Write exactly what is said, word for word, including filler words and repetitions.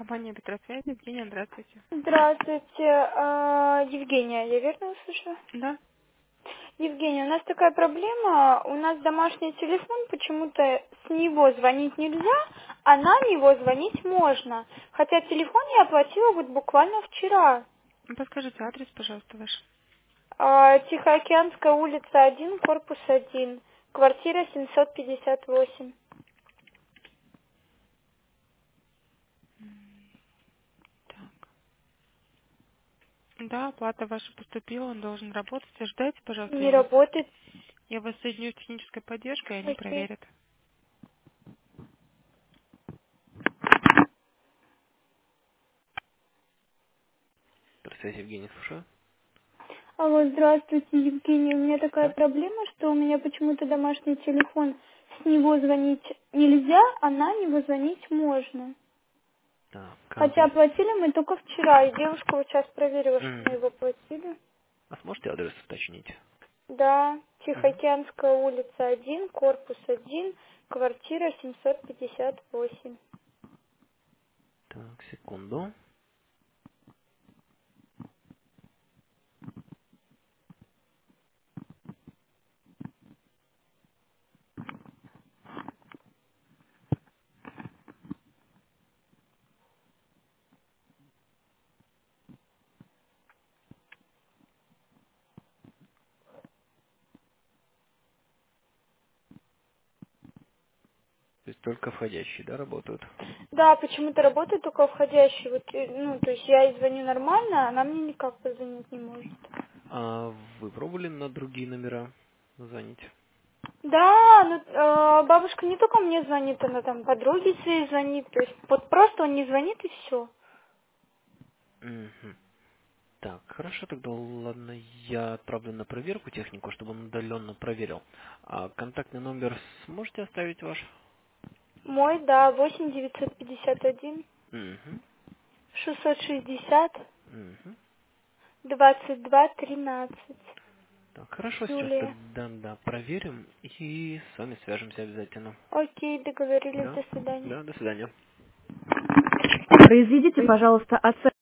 Компания Петросвязь, Евгения, здравствуйте. Здравствуйте, а, Евгения, я верно услышала? Да? Евгения, у нас такая проблема, у нас домашний телефон, почему-то с него звонить нельзя, а на него звонить можно. Хотя телефон я оплатила вот буквально вчера. Ну, подскажите адрес, пожалуйста, ваш. А, Тихоокеанская улица один, корпус один, квартира семьсот пятьдесят восемь. Так. Да, оплата ваша поступила, он должен работать. Ждайте, пожалуйста, Не я вас, работает. я вас соединю с технической поддержкой, и они Окей. проверят. Здравствуйте, Евгений, слушаю. Алло, здравствуйте, Евгения. У меня такая Да? проблема, что у меня почему-то домашний телефон, с него звонить нельзя, а на него звонить можно. Так, Хотя адрес. оплатили мы только вчера, и девушка вот сейчас проверила, что мы Мгм. его оплатили. А сможете адрес уточнить? Да, Мгм. Тихоокеанская улица один, корпус один, квартира семьсот пятьдесят восемь. Так, секунду. То есть только входящие, да, работают? Да, почему-то работает только входящий. Вот, э, ну, то есть я ей звоню нормально, а она мне никак позвонить не может. А вы пробовали на другие номера звонить? Да, ну, э, бабушка не только мне звонит, она там подруге своей звонит, то есть вот просто он не звонит и все. Мгм. Так, хорошо, тогда ладно, я отправлю на проверку технику, чтобы он удаленно проверил. А контактный номер сможете оставить ваш? Мой, да, восемь девятьсот пятьдесят один Угу. шестьсот шестьдесят Угу. двадцать два тринадцать. Так, хорошо, сейчас Юлия. тогда да, проверим и с вами свяжемся обязательно. Окей, договорились, Да? до свидания. Да, до свидания. Произведите, пожалуйста, оценку.